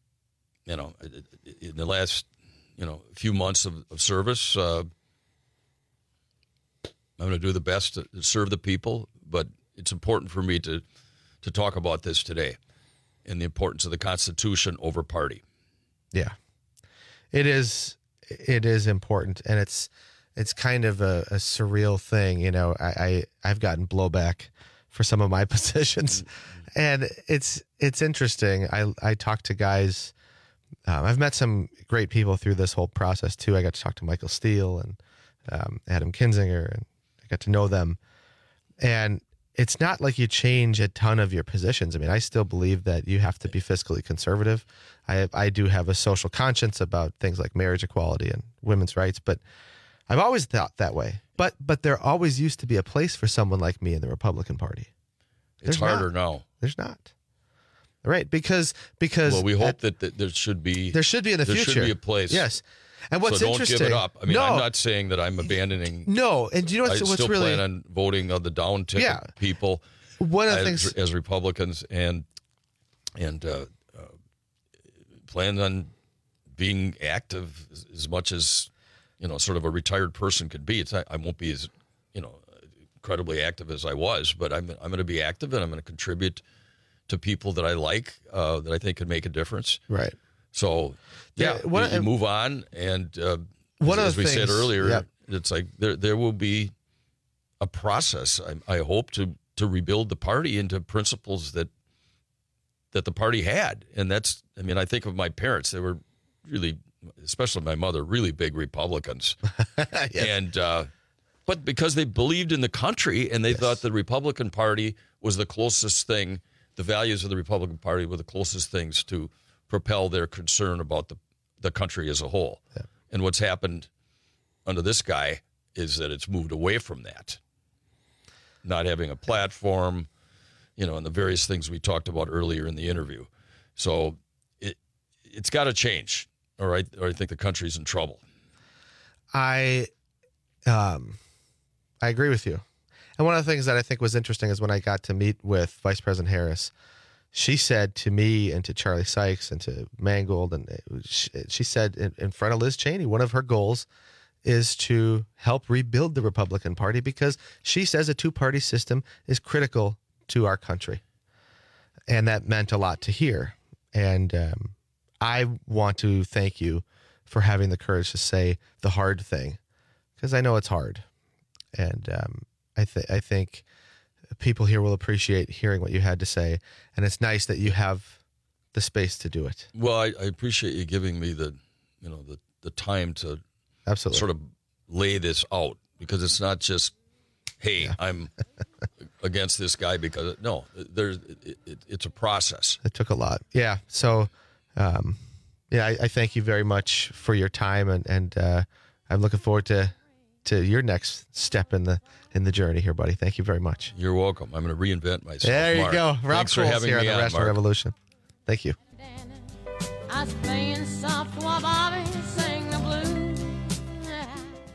in the last, few months of service, I'm going to do the best to serve the people. But it's important for me to talk about this today and the importance of the Constitution over party. Yeah, it is important. And it's kind of a surreal thing. I've gotten blowback for some of my positions, and it's interesting. I talk to guys. I've met some great people through this whole process too. I got to talk to Michael Steele and Adam Kinzinger, and I got to know them. And it's not like you change a ton of your positions. I mean, I still believe that you have to be fiscally conservative. I do have a social conscience about things like marriage equality and women's rights, but I've always thought that way. But there always used to be a place for someone like me in the Republican Party. It's harder now. There's not. Right, because well, we hope that there should be. There should be in the future. There should be a place. Yes. And what's so don't interesting, give it up. I mean, no, I'm not saying that I'm abandoning. No, and do you know what's I still really plan on voting on the down ticket people. One of the things as Republicans and plan on being active as much as sort of a retired person could be. I won't be as incredibly active as I was, but I'm going to be active, and I'm going to contribute to people that I like, that I think could make a difference. Right. So, you move on, and as we said earlier, it's like there will be a process. I hope to rebuild the party into principles that the party had, and that's. I mean, I think of my parents; they were really, especially my mother, really big Republicans, and but because they believed in the country and they thought the Republican Party was the closest thing. The values of the Republican Party were the closest things to propel their concern about the country as a whole. Yeah. And what's happened under this guy is that it's moved away from that. Not having a platform, and the various things we talked about earlier in the interview. So it's got to change, all right? Or I think the country's in trouble. I agree with you. And one of the things that I think was interesting is when I got to meet with Vice President Harris, she said to me and to Charlie Sykes and to Mangold, and she said in front of Liz Cheney, one of her goals is to help rebuild the Republican Party because she says a two-party system is critical to our country. And that meant a lot to hear. And I want to thank you for having the courage to say the hard thing, because I know it's hard. And I think people here will appreciate hearing what you had to say, and it's nice that you have the space to do it. Well, I appreciate you giving me the time to absolutely sort of lay this out, because it's not just, hey, I'm against this guy because it's a process. It took a lot, yeah. So, I thank you very much for your time, and I'm looking forward to your next step in the journey here, buddy. Thank you very much. You're welcome. I'm going to reinvent myself. There you Mark. go. Rob Thanks for having here me on the Wrestling Revolution. Thank you. I was playing soft while Bobby sang the blues.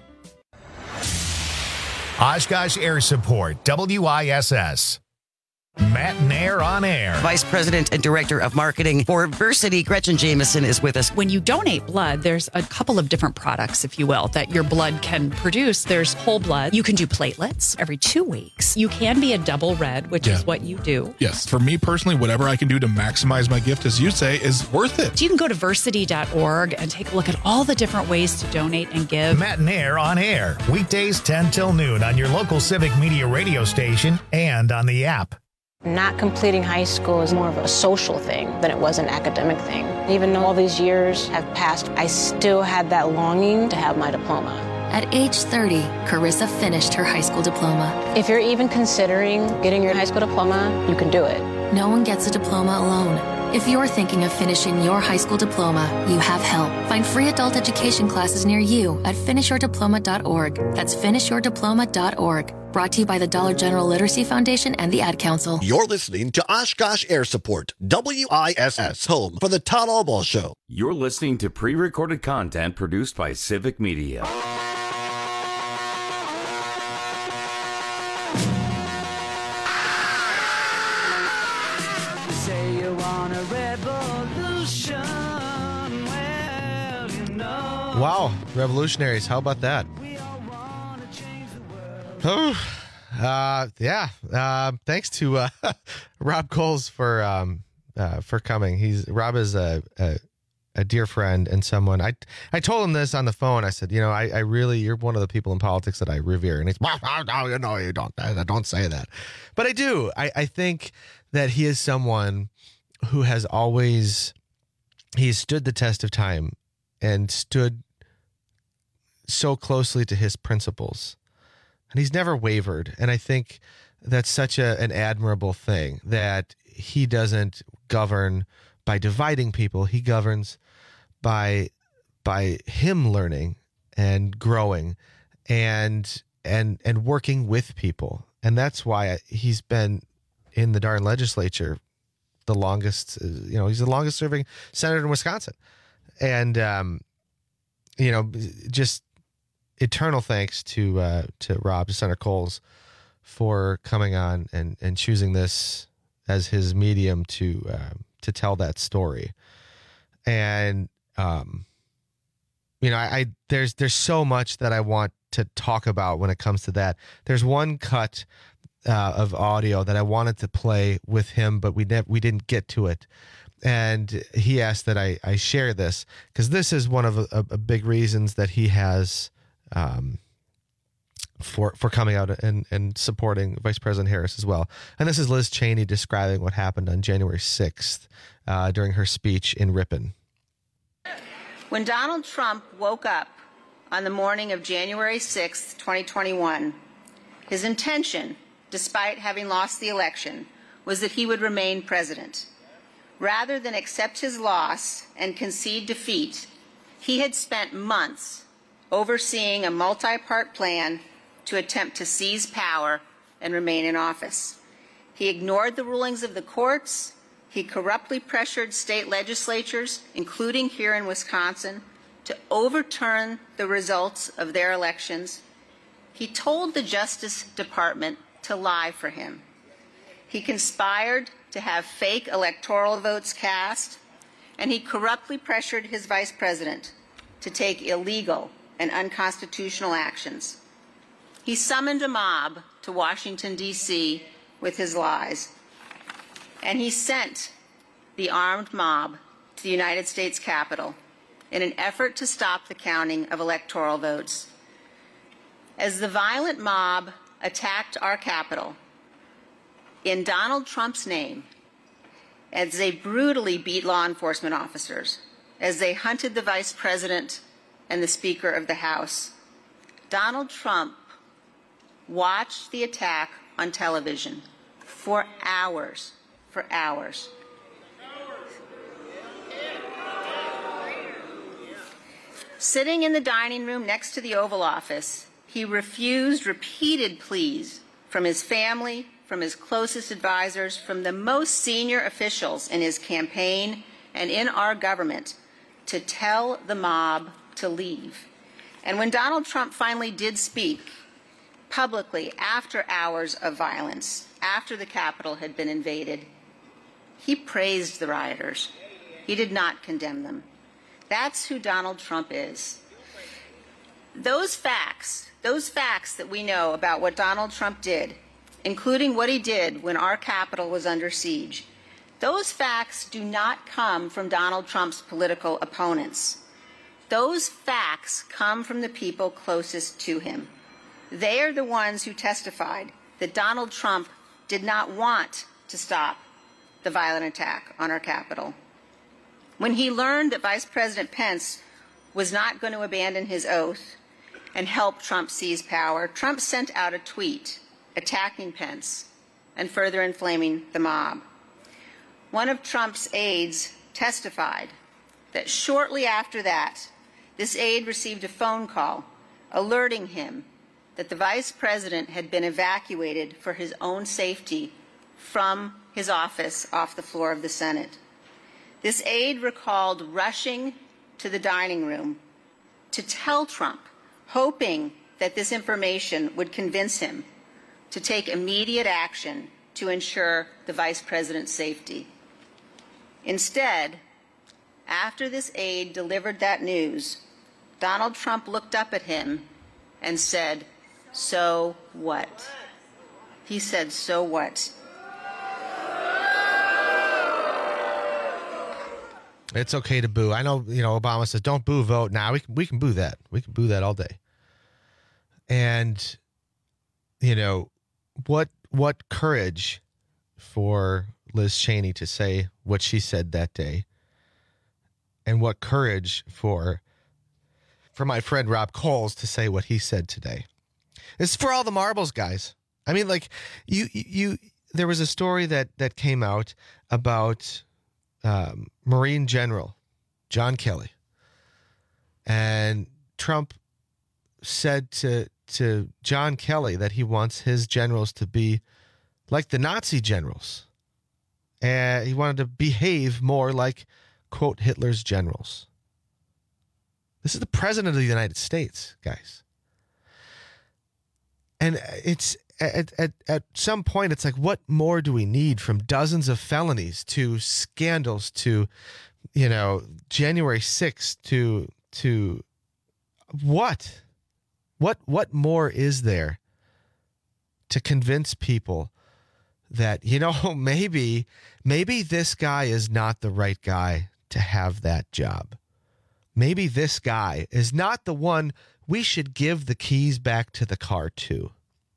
Oshkosh Air Support, WISS. Matt Nair on air. Vice President and Director of Marketing for Versity, Gretchen Jameson, is with us. When you donate blood, there's a couple of different products, if you will, that your blood can produce. There's whole blood. You can do platelets every 2 weeks. You can be a double red, which is what you do. Yes. For me personally, whatever I can do to maximize my gift, as you say, is worth it. So you can go to versity.org and take a look at all the different ways to donate and give. Matt Nair on air. Weekdays 10 till noon on your local Civic Media radio station and on the app. Not completing high school is more of a social thing than it was an academic thing. Even though all these years have passed, I still had that longing to have my diploma. At age 30, Carissa finished her high school diploma. If you're even considering getting your high school diploma, you can do it. No one gets a diploma alone. If you're thinking of finishing your high school diploma, you have help. Find free adult education classes near you at finishyourdiploma.org. That's finishyourdiploma.org. Brought to you by the Dollar General Literacy Foundation and the Ad Council. You're listening to Oshkosh Air Support, WISS, home for the Todd Albaugh Show. You're listening to pre-recorded content produced by Civic Media. Say you want a revolution, well, you know. Wow, revolutionaries, how about that? Oh, thanks to Rob Coles for coming. Rob is a dear friend and someone. I told him this on the phone. I said, I really, you're one of the people in politics that I revere. And he's, no, you don't. I don't say that, but I do. I think that he is someone who has always, he's stood the test of time and stood so closely to his principles. And he's never wavered. And I think that's such an admirable thing, that he doesn't govern by dividing people. He governs by him learning and growing and working with people. And that's why he's been in the darn legislature the longest. He's the longest serving senator in Wisconsin. And, just eternal thanks to Rob, to Senator Coles, for coming on and choosing this as his medium to tell that story. And there's so much that I want to talk about when it comes to that. There's one cut of audio that I wanted to play with him, but we didn't get to it. And he asked that I share this because this is one of a big reasons that he has for coming out and supporting Vice President Harris as well. And this is Liz Cheney describing what happened on January 6th during her speech in Ripon. When Donald Trump woke up on the morning of January 6th, 2021, his intention, despite having lost the election, was that he would remain president. Rather than accept his loss and concede defeat, he had spent months overseeing a multi-part plan to attempt to seize power and remain in office. He ignored the rulings of the courts. He corruptly pressured state legislatures, including here in Wisconsin, to overturn the results of their elections. He told the Justice Department to lie for him. He conspired to have fake electoral votes cast, and he corruptly pressured his vice president to take illegal and unconstitutional actions. He summoned a mob to Washington, D.C. with his lies, and he sent the armed mob to the United States Capitol in an effort to stop the counting of electoral votes. As the violent mob attacked our Capitol in Donald Trump's name, as they brutally beat law enforcement officers, as they hunted the vice president and the Speaker of the House, Donald Trump watched the attack on television for hours, Sitting in the dining room next to the Oval Office, he refused repeated pleas from his family, from his closest advisors, from the most senior officials in his campaign and in our government to tell the mob to leave. And when Donald Trump finally did speak publicly after hours of violence, after the Capitol had been invaded, he praised the rioters. He did not condemn them. That's who Donald Trump is. Those facts that we know about what Donald Trump did, including what he did when our Capitol was under siege, those facts do not come from Donald Trump's political opponents. Those facts come from the people closest to him. They are the ones who testified that Donald Trump did not want to stop the violent attack on our Capitol. When he learned that Vice President Pence was not going to abandon his oath and help Trump seize power, Trump sent out a tweet attacking Pence and further inflaming the mob. One of Trump's aides testified that shortly after that, this aide received a phone call alerting him that the vice president had been evacuated for his own safety from his office off the floor of the Senate. This aide recalled rushing to the dining room to tell Trump, hoping that this information would convince him to take immediate action to ensure the vice president's safety. Instead, after this aide delivered that news, Donald Trump looked up at him and said, "So what?" He said, "So what?" It's okay to boo. I know, Obama says, don't boo, vote. Now we can boo that. We can boo that all day. And, what courage for Liz Cheney to say what she said that day. And what courage for my friend Rob Coles to say what he said today. It's for all the marbles, guys. I mean, like, there was a story that came out about Marine General John Kelly, and Trump said to John Kelly that he wants his generals to be like the Nazi generals, and he wanted to behave more like, quote, Hitler's generals. This is the president of the United States, guys, and it's at some point, it's like, what more do we need, from dozens of felonies to scandals to, January 6th to what? What more is there to convince people that, maybe this guy is not the right guy to have that job. Maybe this guy is not the one we should give the keys back to the car to.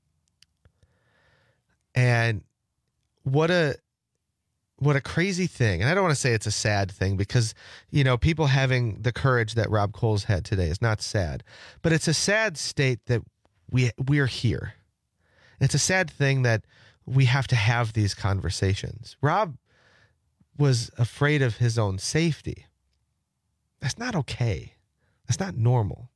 And what a crazy thing. And I don't want to say it's a sad thing, because, people having the courage that Rob Coles had today is not sad. But it's a sad state that we're here. It's a sad thing that we have to have these conversations. Rob was afraid of his own safety. That's not okay. That's not normal.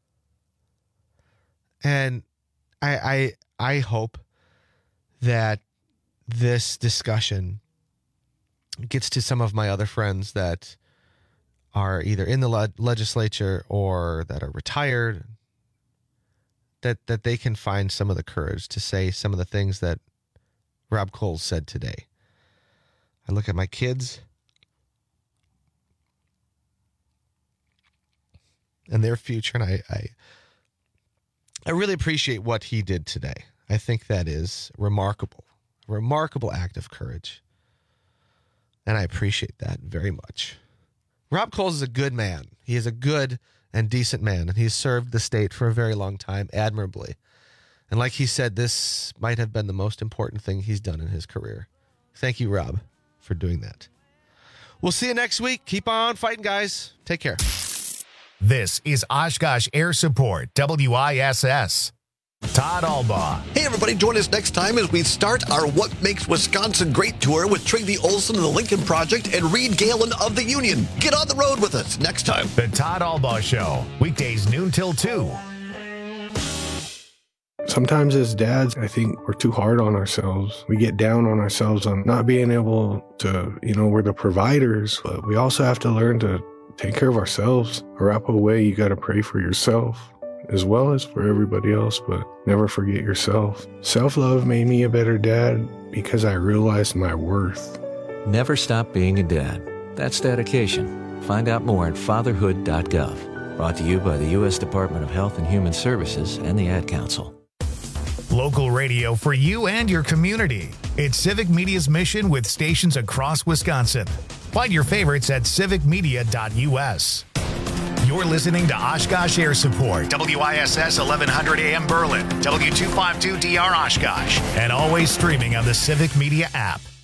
And I hope that this discussion gets to some of my other friends that are either in the legislature or that are retired, that they can find some of the courage to say some of the things that Rob Coles said today. I look at my kids and their future, and I really appreciate what he did today. I think that is remarkable act of courage. And I appreciate that very much. Rob Coles is a good man. He is a good and decent man, and he's served the state for a very long time admirably. And like he said, this might have been the most important thing he's done in his career. Thank you, Rob, for doing that. We'll see you next week. Keep on fighting, guys. Take care. This is Oshkosh Air Support, WISS. Todd Albaugh. Hey, everybody, join us next time as we start our What Makes Wisconsin Great tour with Trygve Olsen of the Lincoln Project and Reed Galen of the Union. Get on the road with us next time. The Todd Albaugh Show, weekdays noon till 2. Sometimes as dads, I think we're too hard on ourselves. We get down on ourselves on not being able to, we're the providers, but we also have to learn to take care of ourselves. Or up away, you got to pray for yourself. as well as for everybody else, but never forget yourself. Self-love made me a better dad because I realized my worth. Never stop being a dad. That's dedication. Find out more at fatherhood.gov. Brought to you by the U.S. Department of Health and Human Services and the Ad Council. Local radio for you and your community. It's Civic Media's mission with stations across Wisconsin. Find your favorites at civicmedia.us. You're listening to Oshkosh Air Support, WISS 1100 AM Berlin, W252DR Oshkosh, and always streaming on the Civic Media app.